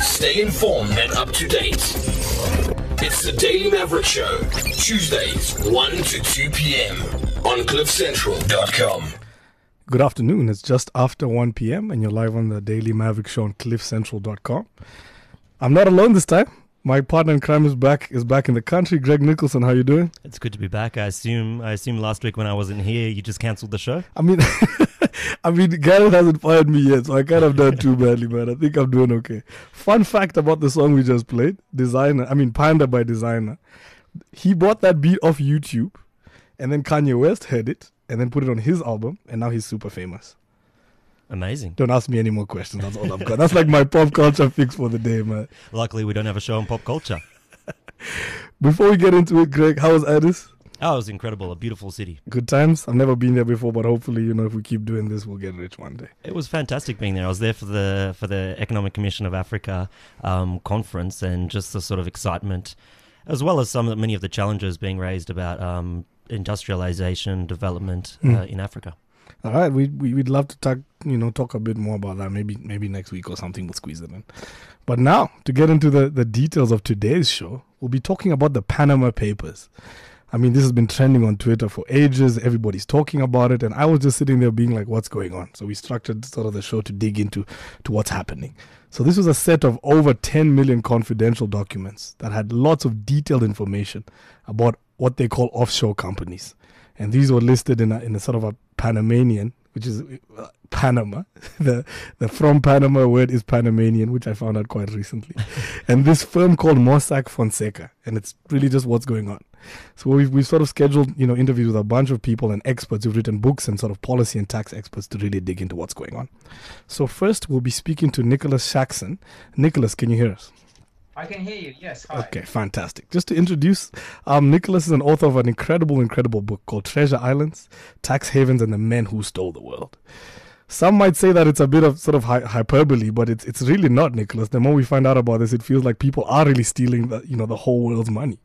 Stay informed and up to date. It's the Daily Maverick Show, Tuesdays, 1 to 2 p.m. on CliffCentral.com. Good afternoon. It's just after 1 p.m. and you're live on the Daily Maverick Show on CliffCentral.com. I'm not alone this time. My partner in crime is back in the country. Greg Nicholson, how you doing? It's good to be back. I assume last week when I wasn't here, you just cancelled the show? I mean, Gareth hasn't fired me yet, so I can't have done too badly, man. I think I'm doing okay. Fun fact about the song we just played, Panda by Designer. He bought that beat off YouTube, and then Kanye West heard it, and then put it on his album, and now he's super famous. Amazing. Don't ask me any more questions. That's all I've got. That's like my pop culture fix for the day, man. Luckily, we don't have a show on pop culture. Before we get into it, Greg, how was Addis? Oh, it was incredible. A beautiful city. Good times. I've never been there before, but hopefully, if we keep doing this, we'll get rich one day. It was fantastic being there. I was there for the Economic Commission of Africa conference, and just the sort of excitement, as well as many of the challenges being raised about industrialization, development in Africa. All right, we'd love to talk a bit more about that. Maybe next week or something we'll squeeze it in. But now, to get into the details of today's show, we'll be talking about the Panama Papers. I mean, this has been trending on Twitter for ages. Everybody's talking about it, and I was just sitting there being like, what's going on? So we structured sort of the show to dig into what's happening. So this was a set of over 10 million confidential documents that had lots of detailed information about what they call offshore companies. And these were listed in a sort of a Panamanian, which is Panama. The from Panama word is Panamanian, which I found out quite recently. And this firm called Mossack Fonseca, and it's really just what's going on. So we've sort of scheduled interviews with a bunch of people and experts who've written books and sort of policy and tax experts to really dig into what's going on. So first, we'll be speaking to Nicholas Shaxson. Nicholas, can you hear us? I can hear you, yes. Hi. Okay, fantastic. Just to introduce, Nicholas is an author of an incredible book called Treasure Islands, Tax Havens, and the Men Who Stole the World. Some might say that it's a bit of sort of hyperbole, but it's really not, Nicholas. The more we find out about this, it feels like people are really stealing the whole world's money.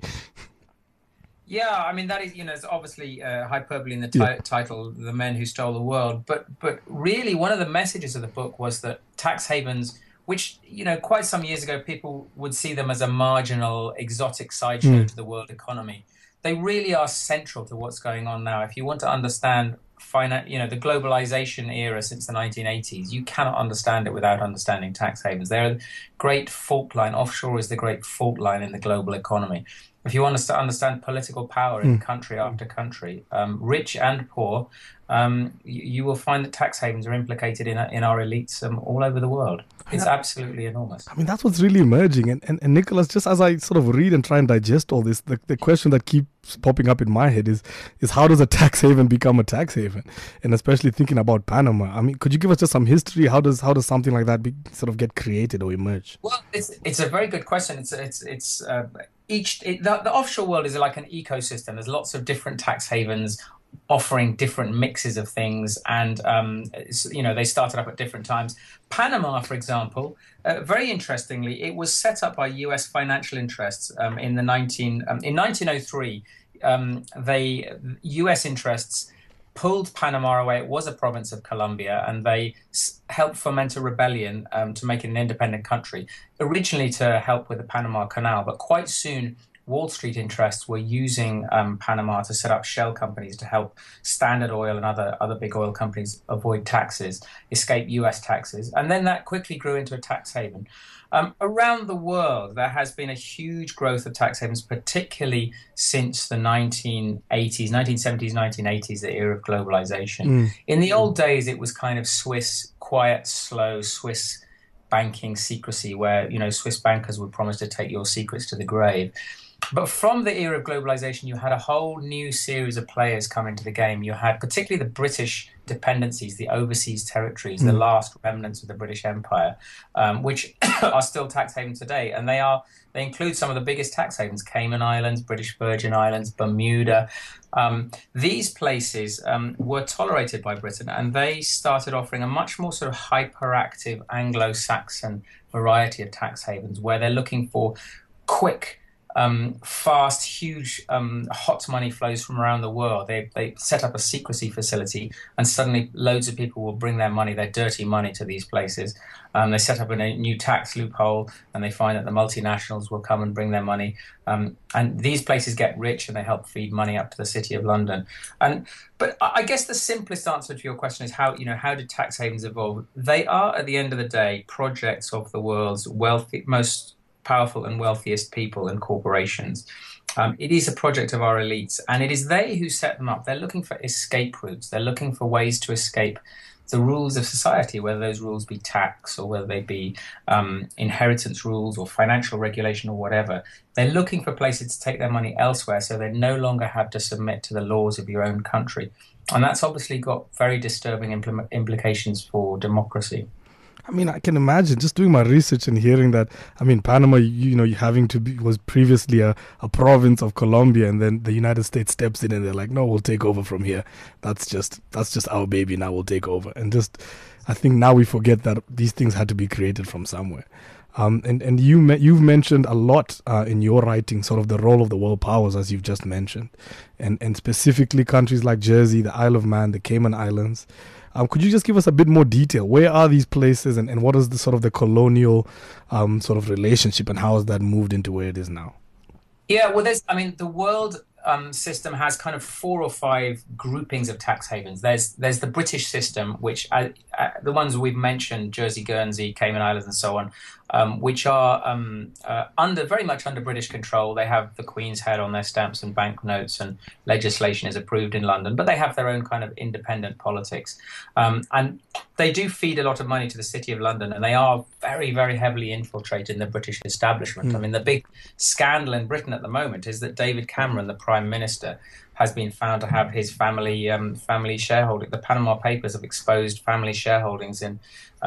Yeah, I mean, that is, it's obviously hyperbole in the title, The Men Who Stole the World. But really, one of the messages of the book was that tax havens, which, quite some years ago, people would see them as a marginal, exotic sideshow to the world economy. They really are central to what's going on now. If you want to understand the globalization era since the 1980s, you cannot understand it without understanding tax havens. They're a great fault line. Offshore is the great fault line in the global economy. If you want to understand political power in country after country, rich and poor, you will find that tax havens are implicated in our elites all over the world. It's absolutely enormous. I mean, that's what's really emerging. And Nicholas, just as I sort of read and try and digest all this, the question that keeps popping up in my head is how does a tax haven become a tax haven? And especially thinking about Panama. I mean, could you give us just some history? How does something like that sort of get created or emerge? Well, it's a very good question. The offshore world is like an ecosystem. There's lots of different tax havens offering different mixes of things, and they started up at different times. Panama, for example, very interestingly, it was set up by U.S. financial interests in 1903. U.S. interests pulled Panama away. It was a province of Colombia, and they helped foment a rebellion to make it an independent country, originally to help with the Panama Canal, but quite soon Wall Street interests were using Panama to set up shell companies to help Standard Oil and other big oil companies avoid taxes, escape U.S. taxes. And then that quickly grew into a tax haven. Around the world, there has been a huge growth of tax havens, particularly since the 1970s, 1980s, the era of globalization. In the old days, it was kind of Swiss, quiet, slow, Swiss banking secrecy, where Swiss bankers would promise to take your secrets to the grave. But from the era of globalization, you had a whole new series of players come into the game. You had particularly the British dependencies, the overseas territories, the last remnants of the British Empire, which are still tax havens today. And they include some of the biggest tax havens: Cayman Islands, British Virgin Islands, Bermuda. These places were tolerated by Britain, and they started offering a much more sort of hyperactive Anglo-Saxon variety of tax havens, where they're looking for quick fast, huge, hot money flows from around the world. They set up a secrecy facility, and suddenly loads of people will bring their money, their dirty money, to these places. They set up a new tax loophole, and they find that the multinationals will come and bring their money. And these places get rich, and they help feed money up to the City of London. But I guess the simplest answer to your question is how did tax havens evolve? They are, at the end of the day, projects of the world's most powerful and wealthiest people and corporations. It is a project of our elites, and it is they who set them up. They're looking for escape routes. They're looking for ways to escape the rules of society, whether those rules be tax or whether they be inheritance rules or financial regulation or whatever. They're looking for places to take their money elsewhere, so they no longer have to submit to the laws of your own country. And that's obviously got very disturbing implications for democracy. I mean, I can imagine just doing my research and hearing that. I mean, Panama, was previously a province of Colombia, and then the United States steps in and they're like, no, we'll take over from here. That's just our baby. Now we'll take over. And I think now we forget that these things had to be created from somewhere. And you've mentioned a lot in your writing, sort of the role of the world powers, as you've just mentioned, and specifically countries like Jersey, the Isle of Man, the Cayman Islands. Could you just give us a bit more detail? Where are these places, and what is the sort of the colonial sort of relationship, and how has that moved into where it is now? Yeah, well, the world system has kind of 4 or 5 groupings of tax havens. There's the British system, which the ones we've mentioned, Jersey, Guernsey, Cayman Islands, and so on, which are very much under British control. They have the Queen's head on their stamps and banknotes, and legislation is approved in London, but they have their own kind of independent politics. And they do feed a lot of money to the City of London, and they are very, very heavily infiltrated in the British establishment. I mean, the big scandal in Britain at the moment is that David Cameron, the Prime Minister, has been found to have his family shareholding. The Panama Papers have exposed family shareholdings in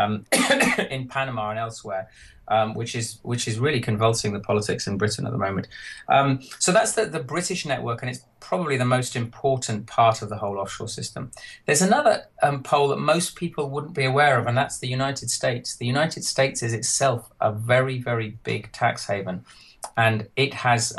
in Panama and elsewhere, which is really convulsing the politics in Britain at the moment. So that's the British network, and it's probably the most important part of the whole offshore system. There's another pole that most people wouldn't be aware of, and that's the United States. The United States is itself a very, very big tax haven. And it has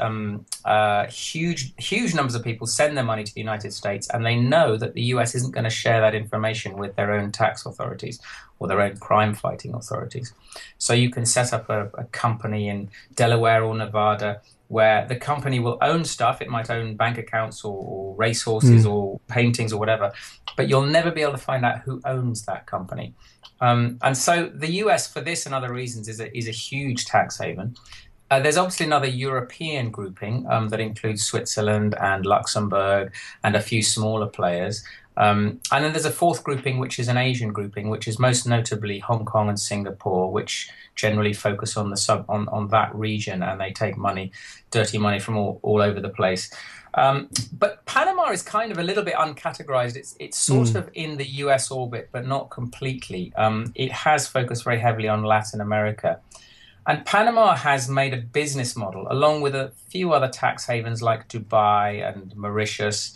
huge numbers of people send their money to the United States, and they know that the US isn't going to share that information with their own tax authorities or their own crime-fighting authorities. So you can set up a company in Delaware or Nevada where the company will own stuff. It might own bank accounts or racehorses or paintings or whatever, but you'll never be able to find out who owns that company. And so the US, for this and other reasons, is a huge tax haven. There's obviously another European grouping that includes Switzerland and Luxembourg and a few smaller players. And then there's a 4th grouping, which is an Asian grouping, which is most notably Hong Kong and Singapore, which generally focus on on that region, and they take dirty money from all over the place. But Panama is kind of a little bit uncategorized. It's sort of in the US orbit, but not completely. It has focused very heavily on Latin America. And Panama has made a business model, along with a few other tax havens like Dubai and Mauritius,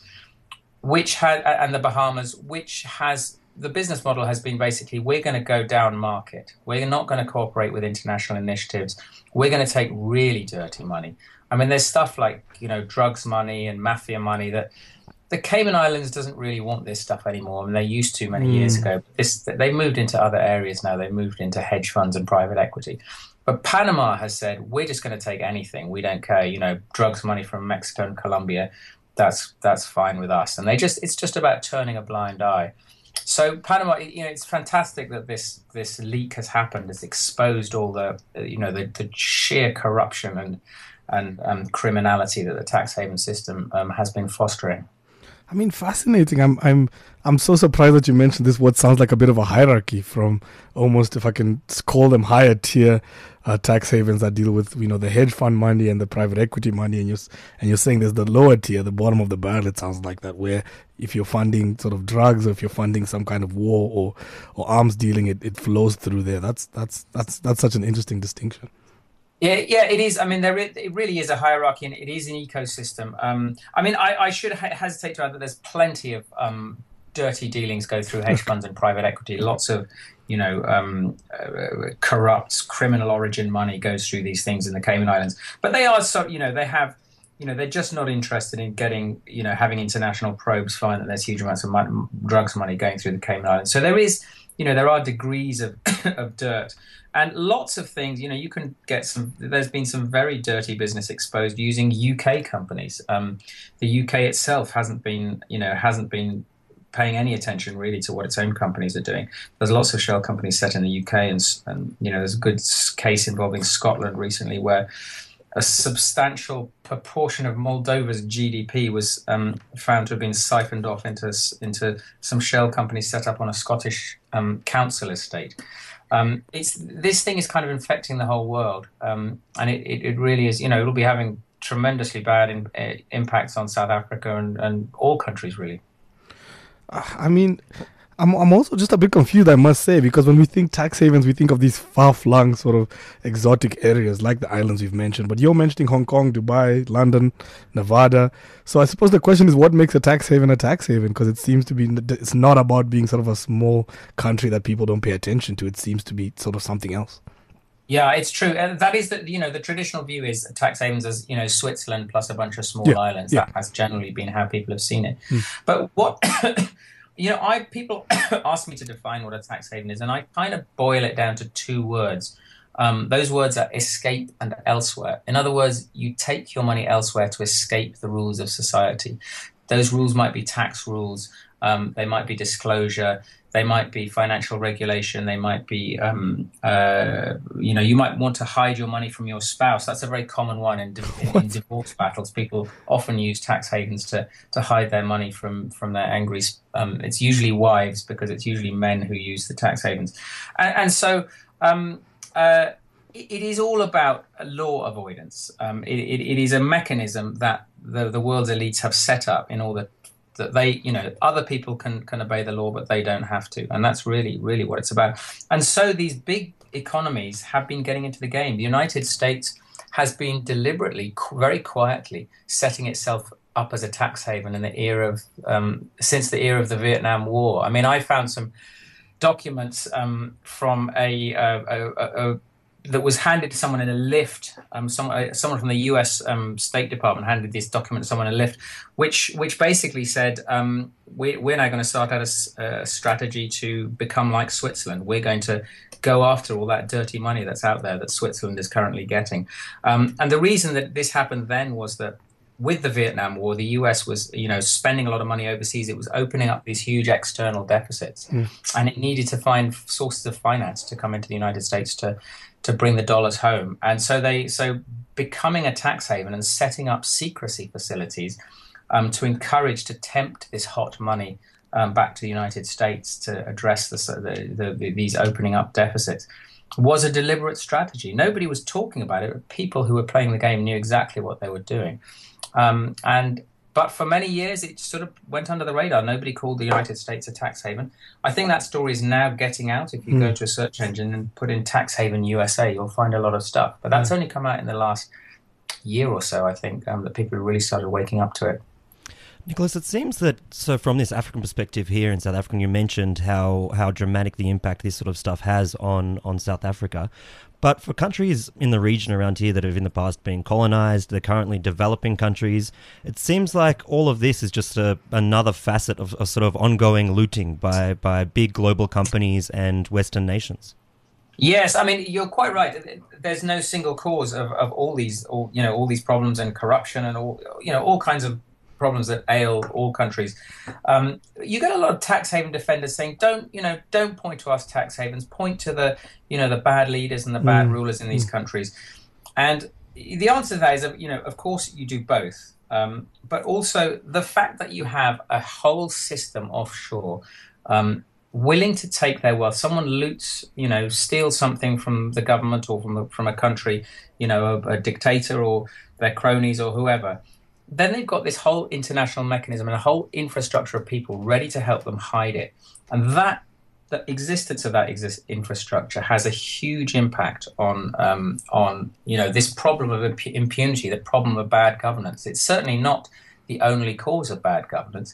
and the Bahamas, the business model has been basically, we're going to go down market. We're not going to cooperate with international initiatives. We're going to take really dirty money. I mean, there's stuff like, drugs money and mafia money that the Cayman Islands doesn't really want this stuff anymore. I mean, they used to many years ago. They moved into other areas now. They moved into hedge funds and private equity. But Panama has said, we're just going to take anything. We don't care. Drugs money from Mexico and Colombia, that's fine with us. And it's just about turning a blind eye. So Panama, it's fantastic that this leak has happened. It's exposed all the sheer corruption and criminality that the tax haven system has been fostering. I mean, fascinating. I'm so surprised that you mentioned this. What sounds like a bit of a hierarchy from almost, if I can call them, higher tier tax havens that deal with the hedge fund money and the private equity money, and you're saying there's the lower tier, the bottom of the barrel. It sounds like that, where if you're funding sort of drugs or if you're funding some kind of war or arms dealing, it flows through there. That's such an interesting distinction. Yeah, it is. I mean, it really is a hierarchy, and it is an ecosystem. I mean, I should hesitate to add that there's plenty of dirty dealings go through hedge funds and private equity. Lots of, corrupt criminal origin money goes through these things in the Cayman Islands. But they are they're just not interested in getting, having international probes find that there's huge amounts of drugs money going through the Cayman Islands. So there is, there are degrees of of dirt. And lots of things, you can get there's been some very dirty business exposed using UK companies. The UK itself hasn't been paying any attention really to what its own companies are doing. There's lots of shell companies set in the UK, and there's a good case involving Scotland recently where a substantial proportion of Moldova's GDP was found to have been siphoned off into some shell companies set up on a Scottish council estate. This thing is kind of infecting the whole world, and it really is. It'll be having tremendously bad impacts on South Africa and all countries really. I mean, I'm also just a bit confused, I must say, because when we think tax havens, we think of these far-flung sort of exotic areas like the islands we've mentioned. But you're mentioning Hong Kong, Dubai, London, Nevada. So I suppose the question is, what makes a tax haven a tax haven? Because it seems to be, it's not about being sort of a small country that people don't pay attention to. It seems to be sort of something else. Yeah, it's true. And that is the traditional view is tax havens as, Switzerland plus a bunch of small islands. Yeah. That has generally been how people have seen it. But what, people ask me to define what a tax haven is, and I kind of boil it down to two words. Those words are escape and elsewhere. In other words, you take your money elsewhere to escape the rules of society. Those rules might be tax rules. They might be disclosure. They might be financial regulation. They might be, you might want to hide your money from your spouse. That's a very common one in divorce battles. People often use tax havens to hide their money from their angry. It's usually wives, because it's usually men who use the tax havens, and so it is all about law avoidance. It is a mechanism that the world's elites have set up in order that they, other people can obey the law, but they don't have to. And that's really, really what it's about. And so these big economies have been getting into the game. The United States has been deliberately, very quietly, setting itself up as a tax haven in the era of, since the era of the Vietnam War. I mean, I found some documents from that was handed to someone in a lift. Someone from the U.S. State Department handed this document to someone in a lift, which basically said, we're now going to start out a strategy to become like Switzerland. We're going to go after all that dirty money that's out there that Switzerland is currently getting. And the reason that this happened then was that with the Vietnam War, the U.S. was, spending a lot of money overseas. It was opening up these huge external deficits, and it needed to find sources of finance to come into the United States to bring the dollars home. And so becoming a tax haven and setting up secrecy facilities to encourage, to tempt this hot money back to the United States to address these opening up deficits was a deliberate strategy. Nobody was talking about it. People who were playing the game knew exactly what they were doing. But for many years, it sort of went under the radar. Nobody called the United States a tax haven. I think that story is now getting out. If you go to a search engine and put in tax haven USA, you'll find a lot of stuff. But that's only come out in the last year or so, I think, that people really started waking up to it. Nicholas, it seems that, so from this African perspective here in South Africa, you mentioned how dramatic the impact this sort of stuff has on South Africa. But for countries in the region around here that have in the past been colonized, they're currently developing countries, it seems like all of this is just another facet of a sort of ongoing looting by big global companies and Western nations. Yes, I mean, you're quite right. There's no single cause of all these problems and corruption and all kinds of problems that ail all countries. You get a lot of tax haven defenders saying, don't point to us tax havens, point to the bad leaders and the bad rulers in these countries. And the answer to that is, of course you do both. But also the fact that you have a whole system offshore, willing to take their wealth. Someone loots, steals something from the government or from a country, a dictator or their cronies or whoever. Then they've got this whole international mechanism and a whole infrastructure of people ready to help them hide it. And the existence of that infrastructure has a huge impact on this problem of impunity, the problem of bad governance. It's certainly not the only cause of bad governance,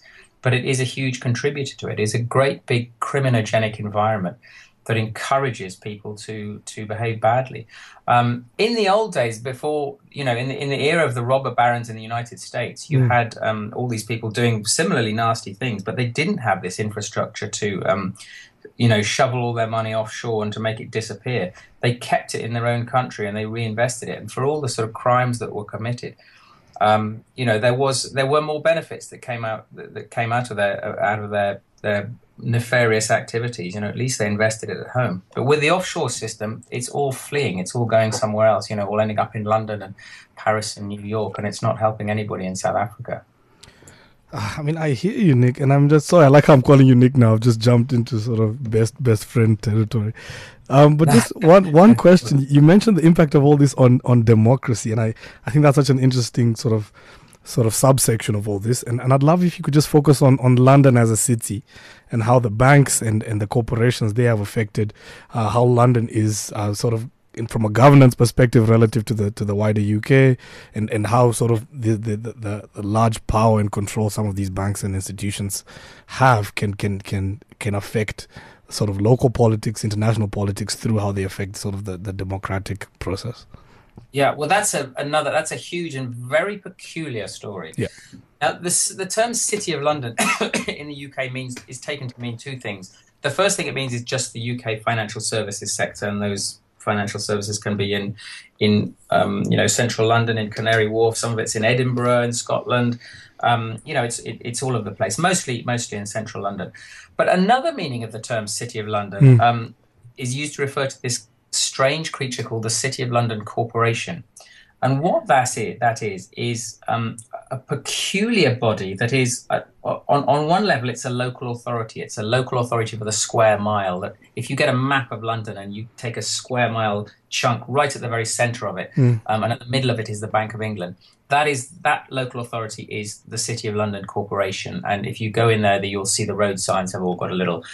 but it is a huge contributor to it. It is a great big criminogenic environment that encourages people to behave badly. In the old days, before, in the era of the robber barons in the United States, you had all these people doing similarly nasty things, but they didn't have this infrastructure to, shovel all their money offshore and to make it disappear. They kept it in their own country and they reinvested it. And for all the sort of crimes that were committed, there were more benefits that came out of their nefarious activities. At least they invested it at home. But with the offshore system, it's all fleeing. It's all going somewhere else. All ending up in London and Paris and New York, and it's not helping anybody in South Africa. I hear you, Nick, and I'm just sorry. I like how I'm calling you Nick now. I've just jumped into sort of best friend territory. But just one question. You mentioned the impact of all this on democracy, and I think that's such an interesting sort of subsection of all this. And I'd love if you could just focus on London as a city and how the banks and the corporations, they have affected how London is from a governance perspective relative to the wider UK, and how sort of the large power and control some of these banks and institutions have can affect sort of local politics, international politics, through how they affect sort of the democratic process. Yeah, well, that's a huge and very peculiar story. Yeah. Now, the term City of London in the UK is taken to mean two things. The first thing it means is just the UK financial services sector, and those financial services can be in central London, in Canary Wharf. Some of it's in Edinburgh, in Scotland. It's all over the place. Mostly in central London. But another meaning of the term City of London is used to refer to this strange creature called the City of London Corporation. And what that is a peculiar body that is, on one level, it's a local authority. It's a local authority for the square mile. That if you get a map of London and you take a square mile chunk right at the very centre of it, and at the middle of it is the Bank of England, that local authority is the City of London Corporation. And if you go in there, you'll see the road signs have all got a little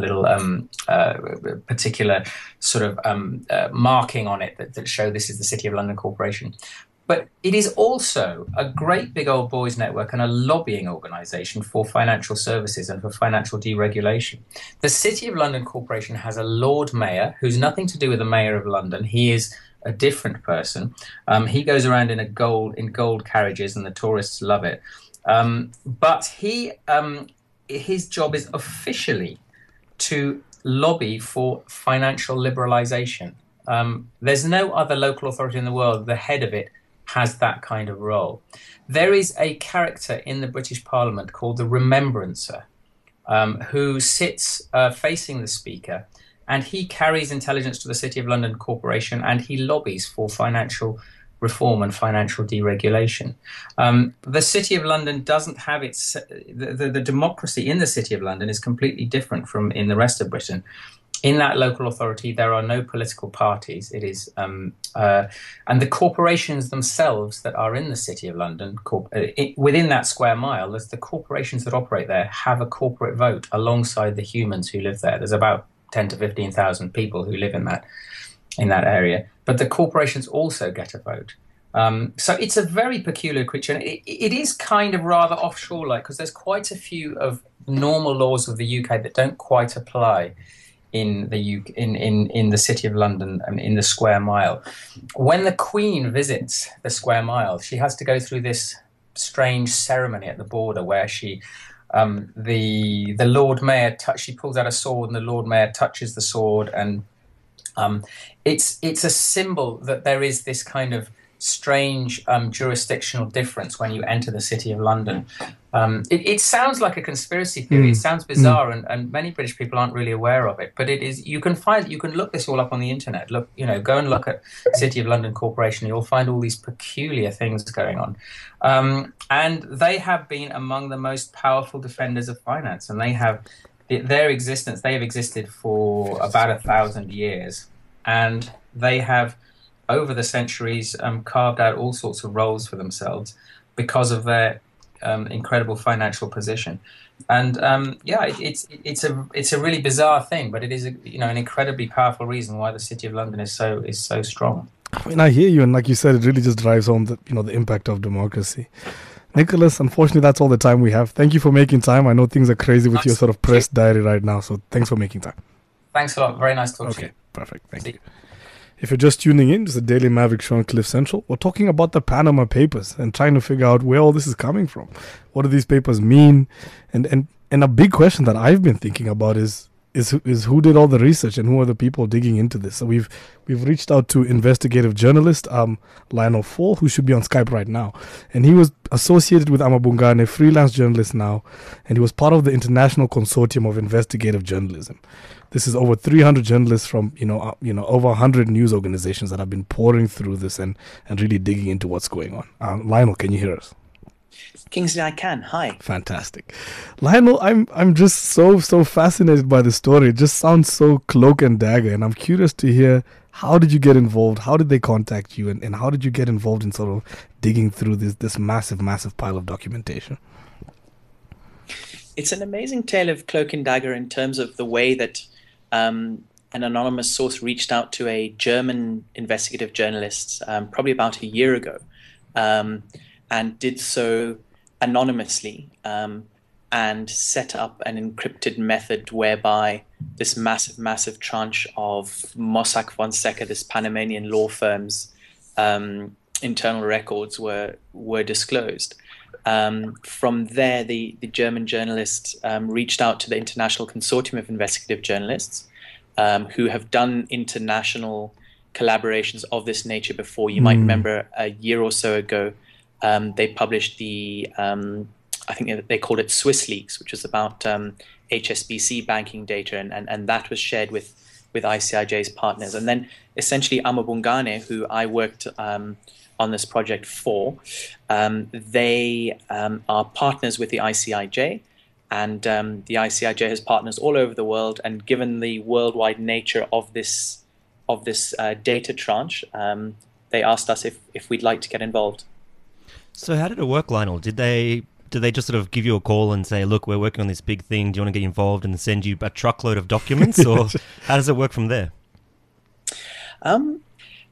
particular sort of marking on it that show this is the City of London Corporation. But it is also a great big old boys network and a lobbying organisation for financial services and for financial deregulation. The City of London Corporation has a Lord Mayor who's nothing to do with the Mayor of London. He is a different person. He goes around in gold carriages, and the tourists love it. But his job is officially to lobby for financial liberalisation. There's no other local authority in the world. The head of it has that kind of role. There is a character in the British Parliament called the Remembrancer, who sits facing the Speaker, and he carries intelligence to the City of London Corporation, and he lobbies for financial reform and financial deregulation. The City of London doesn't have the democracy in the City of London is completely different from in the rest of Britain. In that local authority, there are no political parties. It is, and the corporations themselves that are in the City of London, within that square mile, the corporations that operate there have a corporate vote alongside the humans who live there. There's about 10 to 15,000 people who live in that area, but the corporations also get a vote. So it's a very peculiar creature. And it is kind of rather offshore-like, because there's quite a few of normal laws of the UK that don't quite apply in the City of London and in the Square Mile. When the Queen visits the Square Mile, she has to go through this strange ceremony at the border where she, the Lord Mayor, she pulls out a sword, and the Lord Mayor touches the sword, and it's a symbol that there is this kind of strange jurisdictional difference when you enter the City of London. It sounds like a conspiracy theory. It sounds bizarre, and many British people aren't really aware of it. But it is. You can look this all up on the internet. Go and look at City of London Corporation. You'll find all these peculiar things going on, and they have been among the most powerful defenders of finance, and they have existed for about 1,000 years, and they have, over the centuries, carved out all sorts of roles for themselves because of their incredible financial position. And it's a really bizarre thing, but it is an incredibly powerful reason why the City of London is so strong. I mean, I hear you, and like you said, it really just drives home the impact of democracy. Nicholas, unfortunately, that's all the time we have. Thank you for making time. I know things are crazy with your sort of press diary right now, so thanks for making time. Thanks a lot. Very nice talking to you. Okay, perfect. Thank you. If you're just tuning in, it's the Daily Maverick show on Cliff Central. We're talking about the Panama Papers and trying to figure out where all this is coming from. What do these papers mean? And a big question that I've been thinking about is who did all the research and who are the people digging into this? So we've reached out to investigative journalist Lionel Fall, who should be on Skype right now, and he was associated with Amabungane, freelance journalist now, and he was part of the International Consortium of Investigative Journalism. This is over 300 journalists from over 100 news organizations that have been pouring through this and really digging into what's going on. Lionel, can you hear us? Kingsley, I can. Hi. Fantastic. Lionel, I'm just so fascinated by the story. It just sounds so cloak and dagger, and I'm curious to hear, how did you get involved? How did they contact you? And how did you get involved in sort of digging through this massive pile of documentation? It's an amazing tale of cloak and dagger in terms of the way that an anonymous source reached out to a German investigative journalist probably about a year ago, and did so anonymously, and set up an encrypted method whereby this massive tranche of Mossack Fonseca, this Panamanian law firm's internal records were disclosed. From there, the German journalist reached out to the International Consortium of Investigative Journalists, who have done international collaborations of this nature before. You might remember a year or so ago, they published I think they called it Swiss Leaks, which was about HSBC banking data, and that was shared with ICIJ's partners. And then essentially Amabungane, who I worked on this project for, they are partners with the ICIJ, and the ICIJ has partners all over the world. And given the worldwide nature of this data tranche, they asked us if we'd like to get involved. So how did it work, Lionel? Did they just sort of give you a call and say, look, we're working on this big thing, do you want to get involved, and send you a truckload of documents? Or how does it work from there? The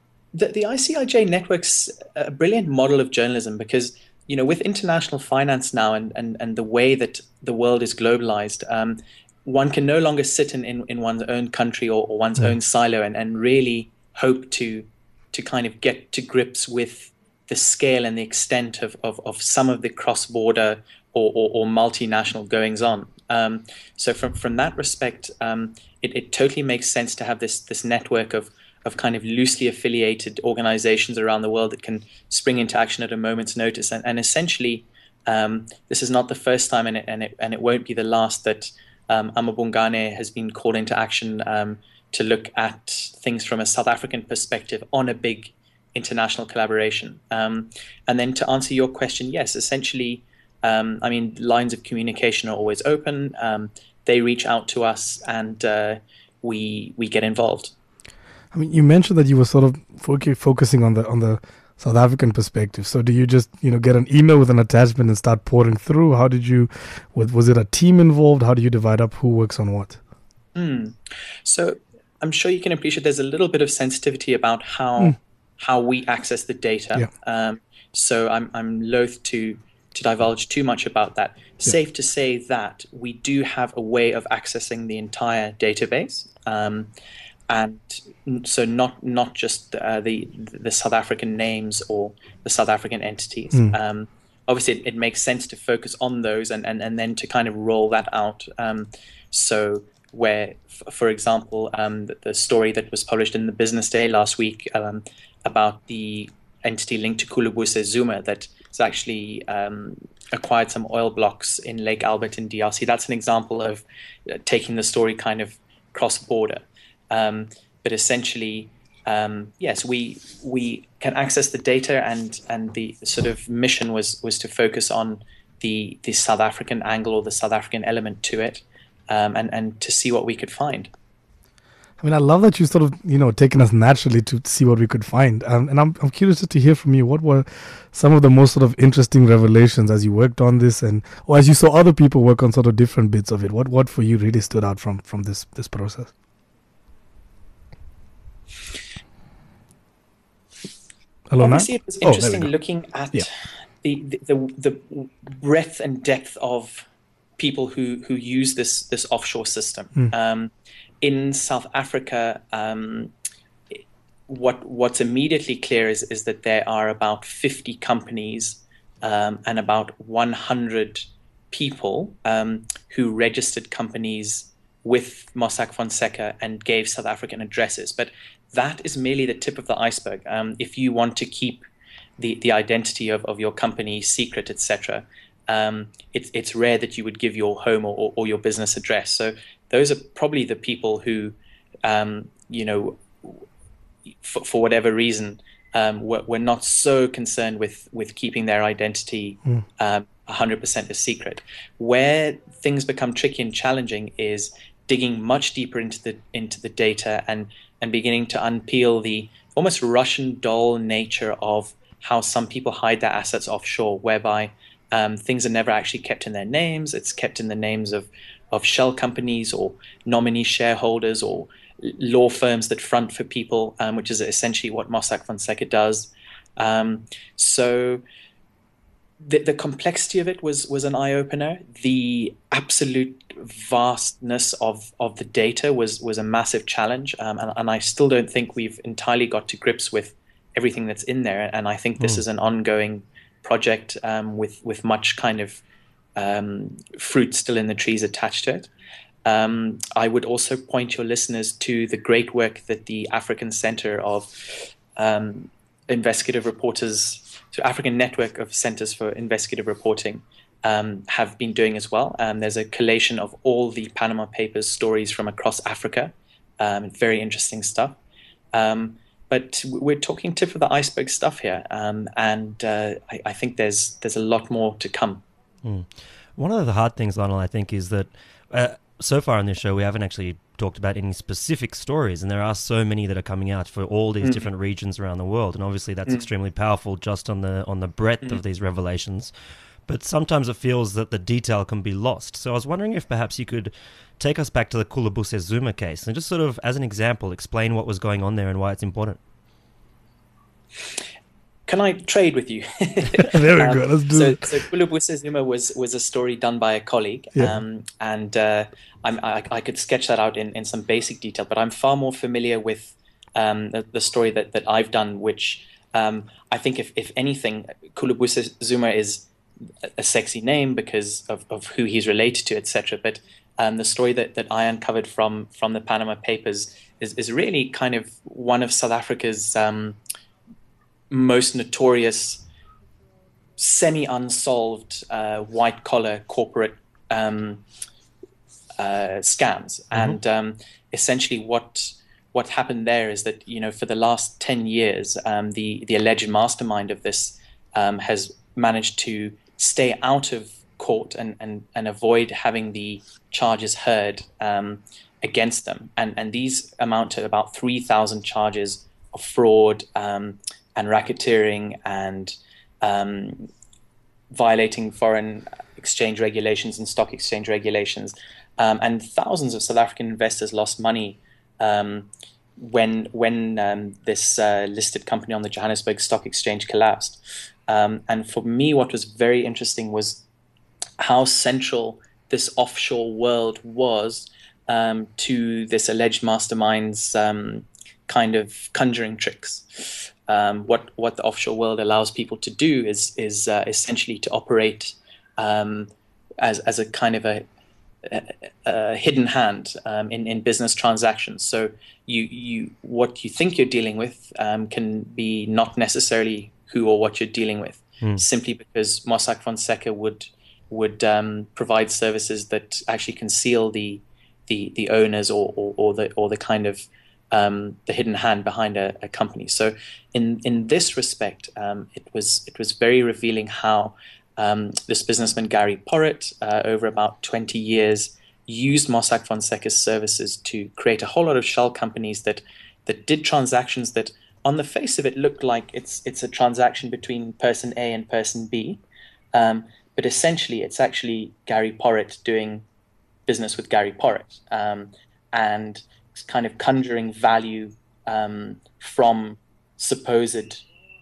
ICIJ network's a brilliant model of journalism because, with international finance now and the way that the world is globalized, one can no longer sit in one's own country or one's own silo and really hope to kind of get to grips with the scale and the extent of some of the cross-border or multinational goings-on. So from that respect, it totally makes sense to have this network of kind of loosely affiliated organizations around the world that can spring into action at a moment's notice. And essentially, this is not the first time, and it won't be the last, that Amabungane has been called into action to look at things from a South African perspective on a big international collaboration. And then to answer your question, yes, essentially, lines of communication are always open. They reach out to us, and we get involved. You mentioned that you were sort of focusing on the South African perspective. So do you just get an email with an attachment and start pouring through? How did you? Was it a team involved? How do you divide up who works on what? So I'm sure you can appreciate there's a little bit of sensitivity about how we access the data. Yeah. So I'm loath to divulge too much about that. Yeah. Safe to say that we do have a way of accessing the entire database. And so not just the South African names or the South African entities. Obviously, it makes sense to focus on those and then to kind of roll that out. So where, for example, the story that was published in the Business Day last week about the entity linked to Kulubuse Zuma that has actually acquired some oil blocks in Lake Albert in DRC. That's an example of taking the story kind of cross-border. But essentially, yes, we can access the data, and the sort of mission was to focus on the South African angle or the South African element to it, and to see what we could find. I love that you sort of, taken us naturally to see what we could find. And I'm curious just to hear from you, what were some of the most sort of interesting revelations as you worked on this, or as you saw other people work on sort of different bits of it? What for you really stood out from this process? Hello, obviously, it was interesting looking at the breadth and depth of people who use this offshore system. In South Africa, what's immediately clear is that there are about 50 companies and about 100 people who registered companies with Mossack Fonseca and gave South African addresses. But that is merely the tip of the iceberg. If you want to keep the identity of your company secret, etc., it's rare that you would give your home or your business address. So those are probably the people who, for whatever reason, were not so concerned with keeping their identity 100% a secret. Where things become tricky and challenging is digging much deeper into the data and beginning to unpeel the almost Russian doll nature of how some people hide their assets offshore, whereby things are never actually kept in their names. It's kept in the names of shell companies or nominee shareholders or law firms that front for people, which is essentially what Mossack Fonseca does. So the complexity of it was an eye-opener. The absolute vastness of the data was a massive challenge, and I still don't think we've entirely got to grips with everything that's in there. And I think this is an ongoing project with much kind of fruit still in the trees attached to it. I would also point your listeners to the great work that the African Center of Investigative Reporters, so African Network of Centers for Investigative Reporting, have been doing as well. There's a collation of all the Panama Papers stories from across Africa. Very interesting stuff. But we're talking tip of the iceberg stuff here, and I think there's a lot more to come. One of the hard things, Lionel, I think, is that so far on this show we haven't actually talked about any specific stories, and there are so many that are coming out for all these different regions around the world, and obviously that's extremely powerful just on the breadth of these revelations. But sometimes it feels that the detail can be lost. So I was wondering if perhaps you could take us back to the Kulabuse Zuma case and just sort of, as an example, explain what was going on there and why it's important. Can I trade with you? There we go. Let's do it. So Kulabuse Zuma was a story done by a colleague, and I could sketch that out in some basic detail, but I'm far more familiar with the story that I've done, which I think, if anything, Kulabuse Zuma is a sexy name because of who he's related to, etc. But the story that I uncovered from the Panama Papers is really kind of one of South Africa's most notorious semi-unsolved white-collar corporate scams. And essentially what happened there is that, for the last 10 years, the alleged mastermind of this has managed to stay out of court and avoid having the charges heard against them. And these amount to about 3,000 charges of fraud and racketeering and violating foreign exchange regulations and stock exchange regulations. And thousands of South African investors lost money when this listed company on the Johannesburg Stock Exchange collapsed. And for me, what was very interesting was how central this offshore world was to this alleged mastermind's kind of conjuring tricks. What the offshore world allows people to do is essentially to operate as a kind of a hidden hand in business transactions. So what you think you're dealing with can be not necessarily who or what you're dealing with, simply because Mossack Fonseca would provide services that actually conceal the owners or the kind of the hidden hand behind a company. So in this respect, it was very revealing how this businessman Gary Porritt, over about 20 years, used Mossack Fonseca's services to create a whole lot of shell companies that did transactions that, on the face of it, looked like it's a transaction between person A and person B, but essentially it's actually Gary Porritt doing business with Gary Porritt, and kind of conjuring value from supposed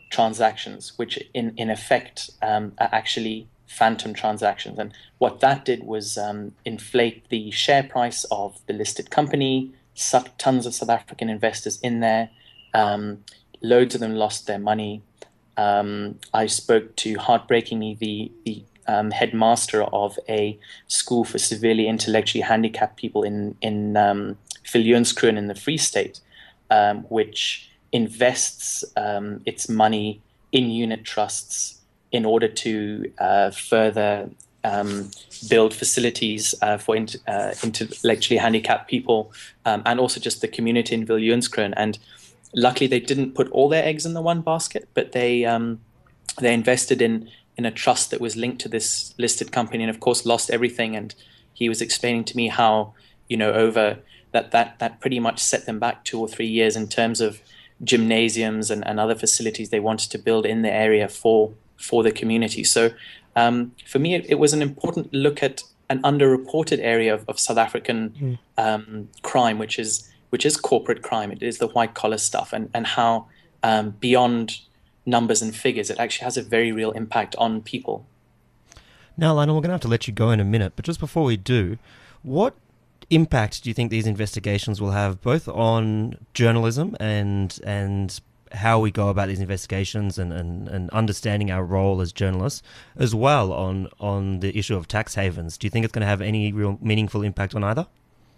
transactions, which in effect are actually phantom transactions. And what that did was inflate the share price of the listed company, suck tons of South African investors in there. Loads of them lost their money. I spoke to, heartbreakingly, the headmaster of a school for severely intellectually handicapped people in Viljoenskroon in the Free State, which invests its money in unit trusts in order to further build facilities for intellectually handicapped people, and also just the community in Viljoenskroon. And luckily, they didn't put all their eggs in the one basket, but they invested in a trust that was linked to this listed company, and of course lost everything. And he was explaining to me how, over that pretty much set them back 2 or 3 years in terms of gymnasiums and other facilities they wanted to build in the area for the community. So for me, it was an important look at an underreported area of South African crime, which is corporate crime. It is the white collar stuff, and how beyond numbers and figures, it actually has a very real impact on people. Now, Lionel, we're going to have to let you go in a minute, but just before we do, what impact do you think these investigations will have both on journalism and how we go about these investigations and understanding our role as journalists, as well on the issue of tax havens? Do you think it's going to have any real meaningful impact on either?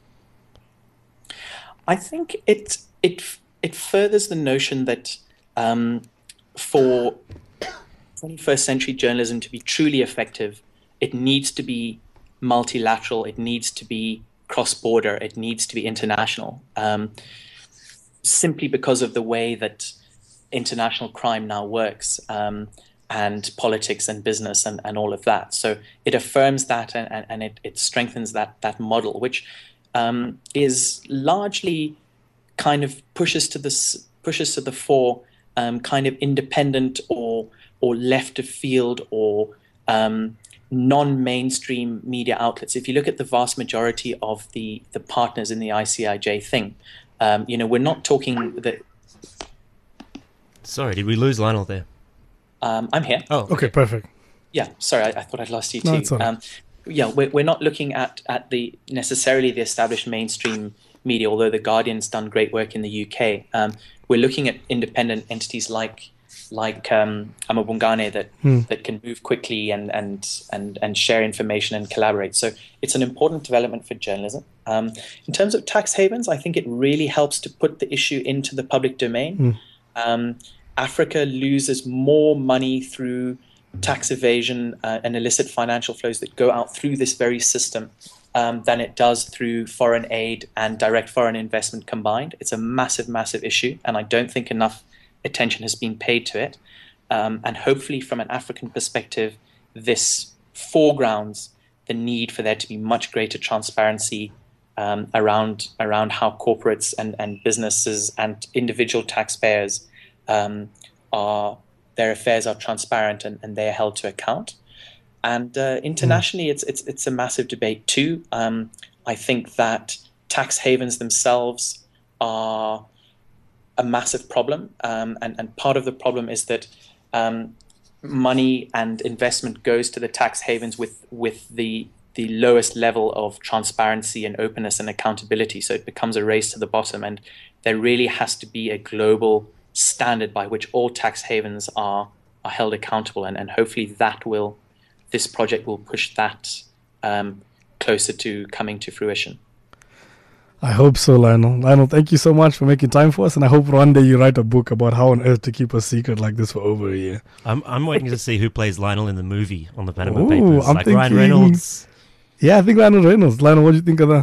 I think it furthers the notion that for 21st century journalism to be truly effective, it needs to be multilateral, it needs to be cross-border, it needs to be international, simply because of the way that international crime now works, and politics and business and all of that. So it affirms that, and it strengthens that model, which is largely kind of pushes to the fore kind of independent or left of field or non-mainstream media outlets. If you look at the vast majority of the partners in the ICIJ thing, we're not talking that. Sorry, did we lose Lionel there? I'm here. Oh, Okay, perfect. Yeah, sorry, I thought I'd lost you too. No, it's all right. We're not looking at necessarily the established mainstream media, although the Guardian's done great work in the UK. We're looking at independent entities like Amabungane that can move quickly and share information and collaborate. So it's an important development for journalism. In terms of tax havens, I think it really helps to put the issue into the public domain. Africa loses more money through tax evasion and illicit financial flows that go out through this very system than it does through foreign aid and direct foreign investment combined. It's a massive, massive issue, and I don't think enough attention has been paid to it. And hopefully, from an African perspective, this foregrounds the need for there to be much greater transparency around how corporates and businesses and individual taxpayers their affairs are transparent and they are held to account. And internationally, it's a massive debate too. I think that tax havens themselves are a massive problem, and part of the problem is that money and investment goes to the tax havens with the lowest level of transparency and openness and accountability. So it becomes a race to the bottom, and there really has to be a global standard by which all tax havens are held accountable, and hopefully this project will push that closer to coming to fruition. I hope so, Lionel. Lionel, thank you so much for making time for us, and I hope one day you write a book about how on earth to keep a secret like this for over a year. I'm waiting to see who plays Lionel in the movie on the Panama Ooh, Papers, I'm like thinking, Ryan Reynolds. Yeah, I think Ryan Reynolds. Lionel, what do you think of that?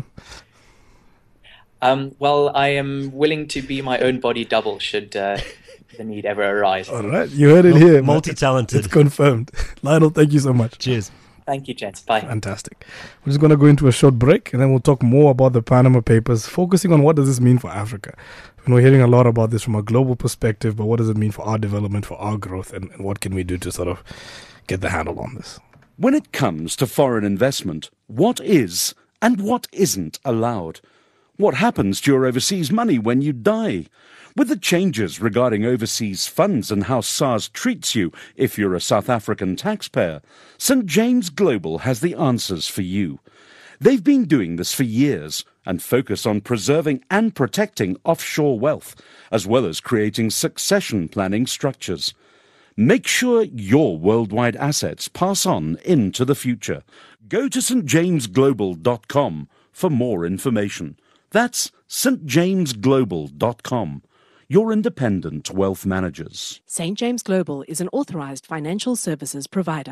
Well, I am willing to be my own body double should the need ever arise. All right, you heard it here. Multi-talented. It's confirmed. Lionel, thank you so much. Cheers. Thank you, gents. Bye. Fantastic. We're just going to go into a short break, and then we'll talk more about the Panama Papers, focusing on what does this mean for Africa. We're hearing a lot about this from a global perspective, but what does it mean for our development, for our growth, and what can we do to sort of get the handle on this? When it comes to foreign investment, what is and what isn't allowed? What happens to your overseas money when you die? With the changes regarding overseas funds and how SARS treats you if you're a South African taxpayer, St. James Global has the answers for you. They've been doing this for years and focus on preserving and protecting offshore wealth, as well as creating succession planning structures. Make sure your worldwide assets pass on into the future. Go to stjamesglobal.com for more information. That's stjamesglobal.com. Your independent wealth managers. St. James Global is an authorized financial services provider.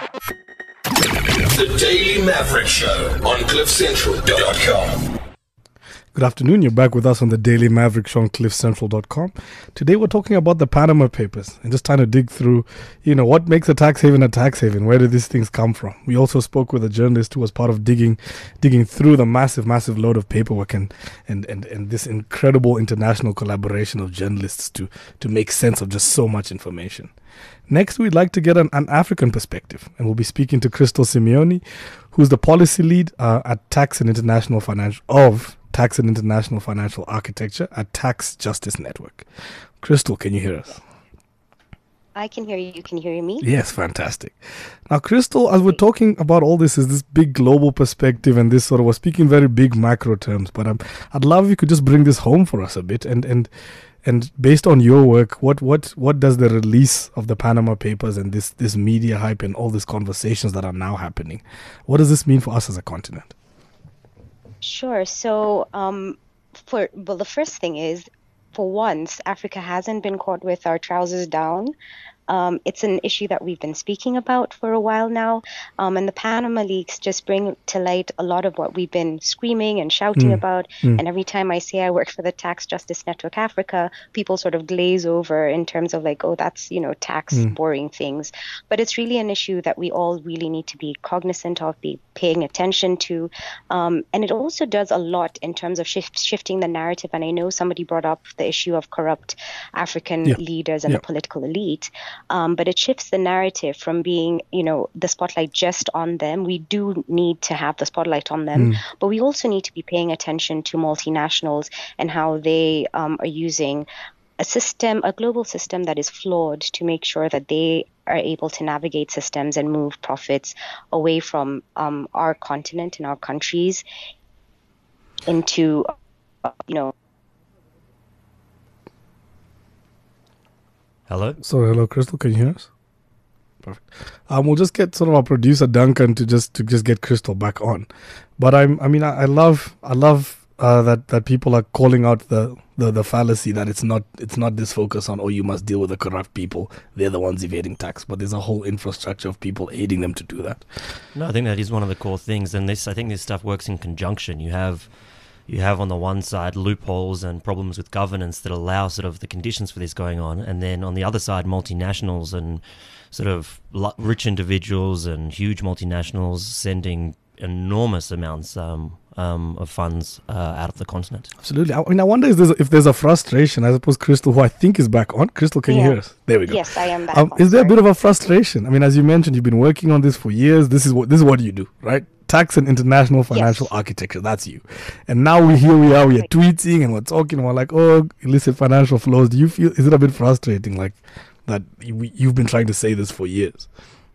The Daily Maverick Show on CliffCentral.com. Good afternoon. You're back with us on the Daily Maverick Show on CliffCentral.com. Today we're talking about the Panama Papers and just trying to dig through, what makes a tax haven a tax haven? Where did these things come from? We also spoke with a journalist who was part of digging through the massive load of paperwork and this incredible international collaboration of journalists to make sense of just so much information. Next, we'd like to get an African perspective, and we'll be speaking to Crystal Simeoni, who's the policy lead at Tax and International Financial Architecture at Tax Justice Network. Crystal, can you hear us? I can hear you. Can you hear me? Yes, fantastic. Now, Crystal, as we're talking about all this, is this big global perspective and this we're speaking very big macro terms, but I'd love if you could just bring this home for us a bit and based on your work, what does the release of the Panama Papers and this media hype and all these conversations that are now happening, what does this mean for us as a continent? Sure. So, the first thing is, for once, Africa hasn't been caught with our trousers down. It's an issue that we've been speaking about for a while now, and the Panama leaks just bring to light a lot of what we've been screaming and shouting about. And every time I say I work for the Tax Justice Network Africa, people sort of glaze over in terms of like, oh, that's, tax boring things. But it's really an issue that we all really need to be cognizant of, be paying attention to. And it also does a lot in terms of shifting the narrative. And I know somebody brought up the issue of corrupt African leaders and the political elite. But it shifts the narrative from being, the spotlight just on them. We do need to have the spotlight on them, but we also need to be paying attention to multinationals and how they are using a global system that is flawed to make sure that they are able to navigate systems and move profits away from our continent and our countries into, Hello? Hello, Crystal, can you hear us? Perfect. We'll just get sort of our producer Duncan to just get Crystal back on. But I love that people are calling out the fallacy that it's not this focus on, you must deal with the corrupt people, they're the ones evading tax, but there's a whole infrastructure of people aiding them to do that. No, I think that is one of the core things, and I think this stuff works in conjunction. You have on the one side loopholes and problems with governance that allow sort of the conditions for this going on, and then on the other side multinationals and sort of rich individuals and huge multinationals sending enormous amounts of funds out of the continent. Absolutely. I wonder if there's a frustration. I suppose Crystal, who I think is back on. Crystal, can you hear us? There we go. Yes, I am back. Is there a bit of a frustration? As you mentioned, you've been working on this for years. This is what you do, right? Tax and International Financial Architecture, that's you. And now we are tweeting and we're talking, and we're like, oh, illicit financial flows. Do you feel, is it a bit frustrating, like that you've been trying to say this for years?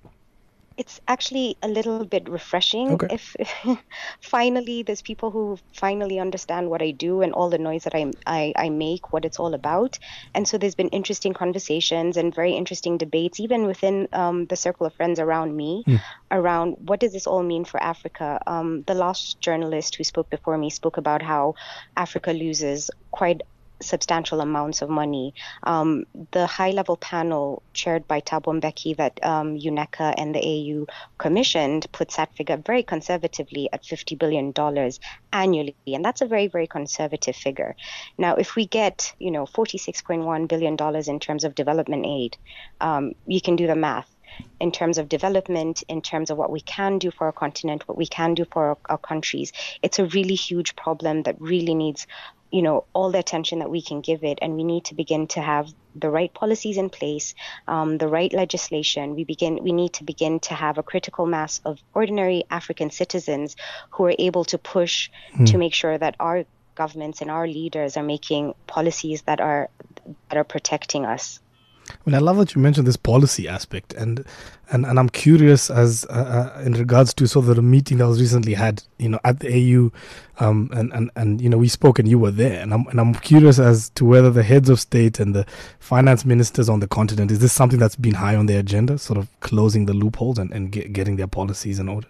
It's actually a little bit refreshing if finally there's people who finally understand what I do and all the noise that I make, what it's all about. And so there's been interesting conversations and very interesting debates, even within the circle of friends around me, around what does this all mean for Africa. The last journalist who spoke before me spoke about how Africa loses quite substantial amounts of money. The high-level panel chaired by Thabo Mbeki that UNECA and the AU commissioned puts that figure very conservatively at $50 billion annually, and that's a very, very conservative figure. Now, if we get, $46.1 billion in terms of development aid, you can do the math. In terms of development, in terms of what we can do for our continent, what we can do for our countries, it's a really huge problem that really needs all the attention that we can give it, and we need to begin to have the right policies in place, the right legislation. We need to begin to have a critical mass of ordinary African citizens who are able to push to make sure that our governments and our leaders are making policies that are protecting us. I mean, I love that you mentioned this policy aspect, and I'm curious as in regards to sort of the meeting that was recently had, at the AU, and we spoke and you were there, and I'm curious as to whether the heads of state and the finance ministers on the continent, is this something that's been high on their agenda, sort of closing the loopholes and getting their policies in order?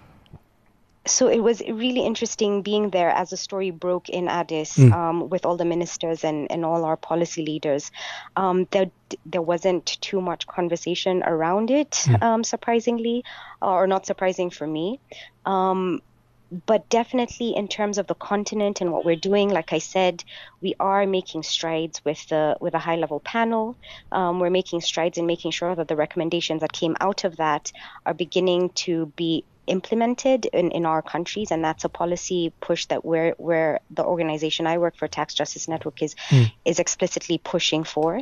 So it was really interesting being there as the story broke in Addis with all the ministers and all our policy leaders. There wasn't too much conversation around it, surprisingly, or not surprising for me. But definitely in terms of the continent and what we're doing, like I said, we are making strides with a high-level panel. We're making strides in making sure that the recommendations that came out of that are beginning to be implemented in our countries, and that's a policy push that where the organization I work for, Tax Justice Network, is explicitly pushing for.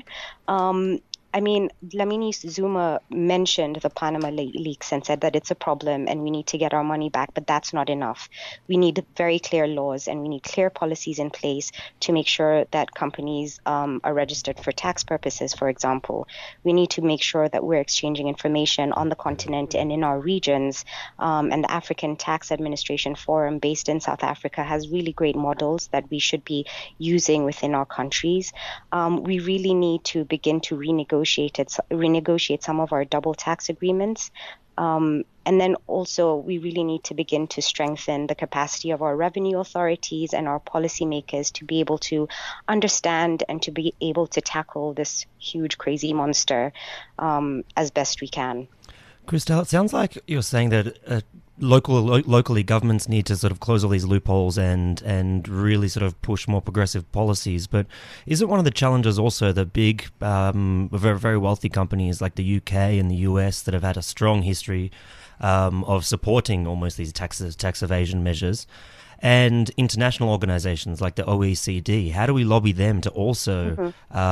I mean, Dlamini Zuma mentioned the Panama leaks and said that it's a problem and we need to get our money back, but that's not enough. We need very clear laws and we need clear policies in place to make sure that companies are registered for tax purposes, for example. We need to make sure that we're exchanging information on the continent and in our regions. And the African Tax Administration Forum, based in South Africa, has really great models that we should be using within our countries. We really need to begin to renegotiate some of our double tax agreements. And then also we really need to begin to strengthen the capacity of our revenue authorities and our policymakers to be able to understand and to be able to tackle this huge, crazy monster as best we can. Christelle, it sounds like you're saying that locally governments need to sort of close all these loopholes and really sort of push more progressive policies. But is it one of the challenges also that big, very, very wealthy companies like the UK and the US that have had a strong history of supporting almost these tax evasion measures, and international organizations like the OECD, how do we lobby them to also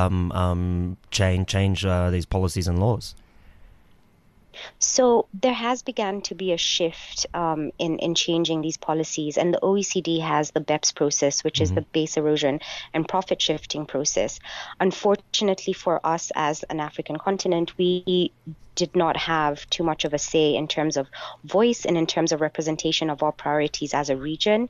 change these policies and laws? So there has begun to be a shift in changing these policies, and the OECD has the BEPS process, which is the base erosion and profit shifting process. Unfortunately for us as an African continent, we did not have too much of a say in terms of voice and in terms of representation of our priorities as a region.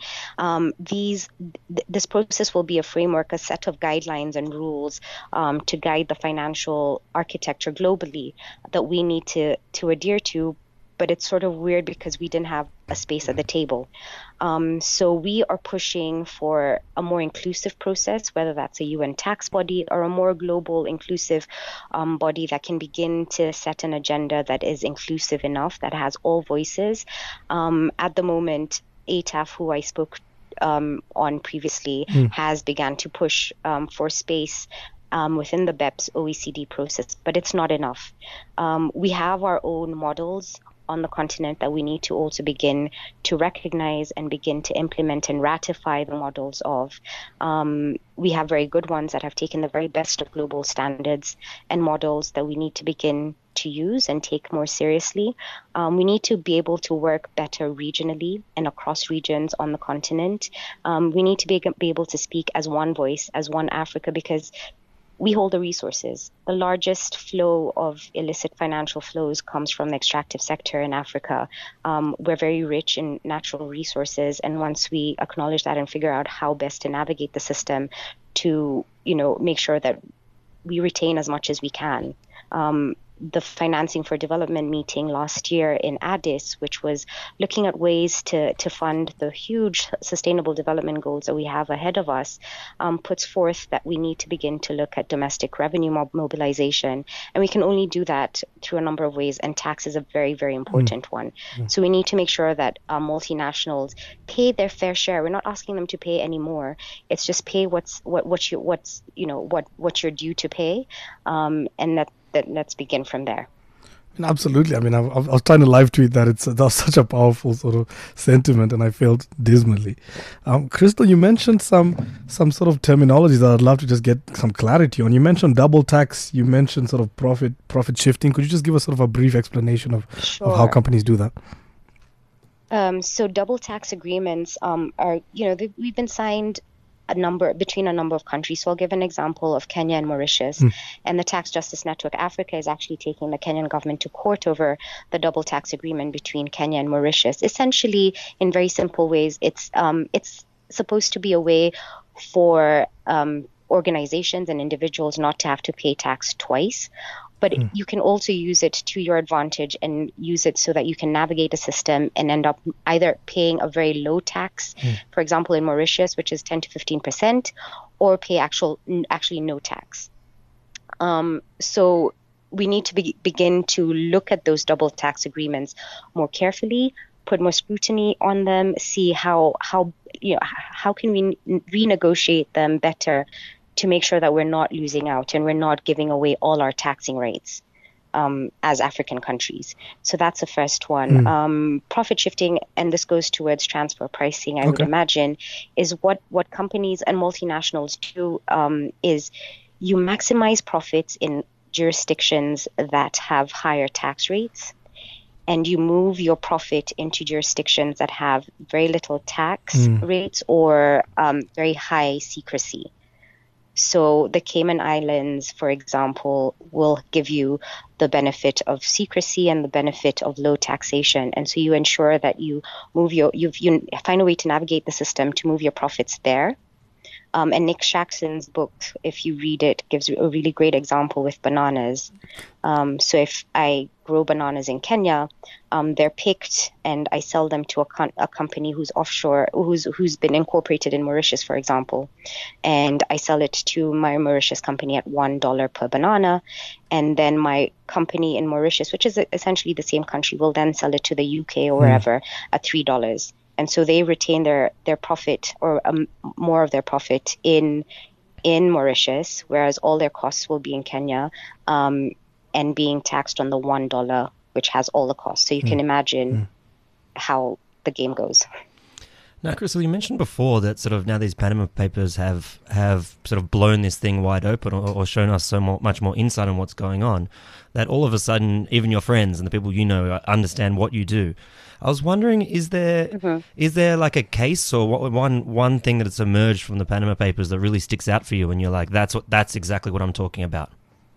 This process will be a framework, a set of guidelines and rules to guide the financial architecture globally that we need to adhere to. But it's sort of weird because we didn't have a space at the table. So we are pushing for a more inclusive process, whether that's a UN tax body or a more global inclusive body that can begin to set an agenda that is inclusive enough, that has all voices. At the moment, ATAF, who I spoke on previously, has begun to push for space within the BEPS OECD process, but it's not enough. We have our own models on the continent that we need to also begin to recognize and begin to implement and ratify the models of. We have very good ones that have taken the very best of global standards and models that we need to begin to use and take more seriously. We need to be able to work better regionally and across regions on the continent. We need to be able to speak as one voice, as one Africa, because we hold the resources. The largest flow of illicit financial flows comes from the extractive sector in Africa. We're very rich in natural resources, and once we acknowledge that and figure out how best to navigate the system to, make sure that we retain as much as we can. The Financing for Development meeting last year in Addis, which was looking at ways to fund the huge sustainable development goals that we have ahead of us, puts forth that we need to begin to look at domestic revenue mobilization. And we can only do that through a number of ways, and tax is a very, very important one. So we need to make sure that multinationals pay their fair share. We're not asking them to pay any more. It's just pay what you're due to pay, and that let's begin from there. Absolutely. I mean, I was trying to live tweet that that was such a powerful sort of sentiment, and I failed dismally. Crystal, you mentioned some sort of terminology that I'd love to just get some clarity on. You mentioned double tax. You mentioned sort of profit shifting. Could you just give us sort of a brief explanation of how companies do that? So double tax agreements are, we've been signed between a number of countries. So I'll give an example of Kenya and Mauritius. And the Tax Justice Network Africa is actually taking the Kenyan government to court over the double tax agreement between Kenya and Mauritius. Essentially, in very simple ways, it's supposed to be a way for organizations and individuals not to have to pay tax twice. But you can also use it to your advantage and use it so that you can navigate a system and end up either paying a very low tax, for example, in Mauritius, which is 10 to 15%, or pay actually no tax. So we need to begin to look at those double tax agreements more carefully, put more scrutiny on them, see how can we renegotiate them better to make sure that we're not losing out and we're not giving away all our taxing rates as African countries. So that's the first one. Profit shifting, and this goes towards transfer pricing, I would imagine, is what companies and multinationals do is you maximize profits in jurisdictions that have higher tax rates, and you move your profit into jurisdictions that have very little tax rates or very high secrecy. So the Cayman Islands, for example, will give you the benefit of secrecy and the benefit of low taxation. And so you ensure that you find a way to navigate the system to move your profits there. And Nick Shaxson's book, if you read it, gives a really great example with bananas. So if I grow bananas in Kenya, they're picked and I sell them to a company who's offshore, who's been incorporated in Mauritius, for example. And I sell it to my Mauritius company at $1 per banana. And then my company in Mauritius, which is essentially the same country, will then sell it to the UK or wherever at $3. And so they retain their profit or more of their profit in Mauritius, whereas all their costs will be in Kenya and being taxed on the $1, which has all the costs. So you can imagine how the game goes. Now, Crystal, you mentioned before that sort of now these Panama Papers have sort of blown this thing wide open or shown us much more insight on what's going on, that all of a sudden even your friends and the people you know understand what you do. I was wondering, is there like a case or one thing that has emerged from the Panama Papers that really sticks out for you and you're like, that's exactly what I'm talking about?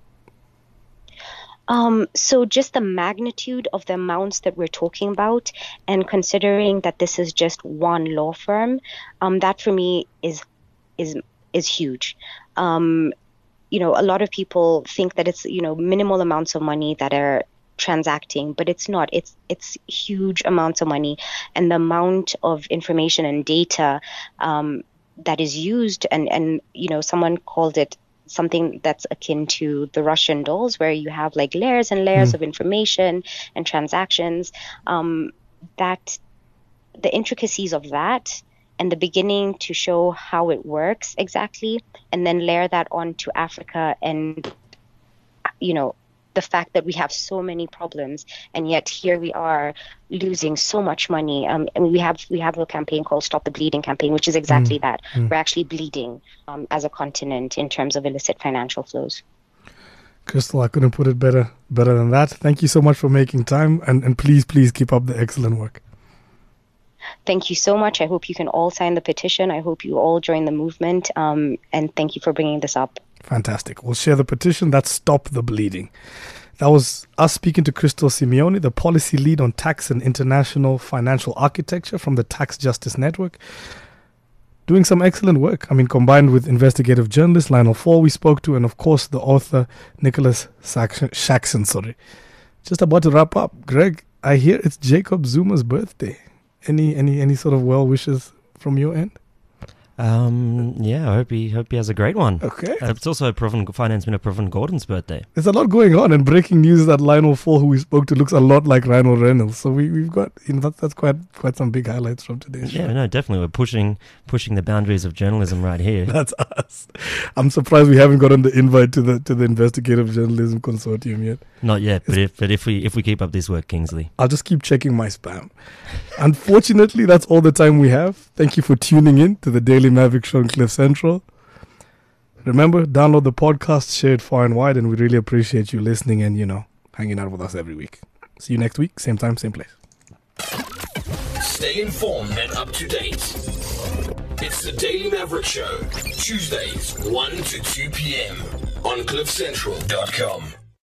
So just the magnitude of the amounts that we're talking about, and considering that this is just one law firm, that for me is huge. A lot of people think that it's, minimal amounts of money that are transacting, but it's not. It's huge amounts of money, and the amount of information and data that is used, and someone called it something that's akin to the Russian dolls, where you have like layers and layers of information and transactions, that the intricacies of that and the beginning to show how it works exactly, and then layer that onto Africa and, the fact that we have so many problems, and yet here we are losing so much money. And we have a campaign called Stop the Bleeding campaign, which is exactly that. We're actually bleeding as a continent in terms of illicit financial flows. Crystal, I couldn't put it better than that. Thank you so much for making time, and please keep up the excellent work. Thank you so much. I hope you can all sign the petition. I hope you all join the movement. And thank you for bringing this up. Fantastic. We'll share the petition. That's Stop the Bleeding. That was us speaking to Crystal Simeone, the policy lead on tax and international financial architecture from the Tax Justice Network. Doing some excellent work. Combined with investigative journalist Lionel Fall we spoke to, and of course the author Nicholas Shaxson. Just about to wrap up. Greg, I hear it's Jacob Zuma's birthday. Any sort of well wishes from your end? I hope he has a great one. Okay. It's also Finance Minister Pravin Gordhan's birthday. There's a lot going on, and breaking news that Lionel Fall, who we spoke to, looks a lot like Ryan Reynolds. So we've got that's quite some big highlights from today's show. Yeah, no, definitely we're pushing the boundaries of journalism right here. That's us. I'm surprised we haven't gotten the invite to the Investigative Journalism Consortium yet. Not yet, but if we keep up this work, Kingsley, I'll just keep checking my spam. Unfortunately, that's all the time we have. Thank you for tuning in to the Daily Maverick Show on Cliff Central. Remember, download the podcast, share it far and wide, and we really appreciate you listening and, hanging out with us every week. See you next week, same time, same place. Stay informed and up to date. It's the Daily Maverick Show, Tuesdays, 1 to 2 p.m. on CliffCentral.com.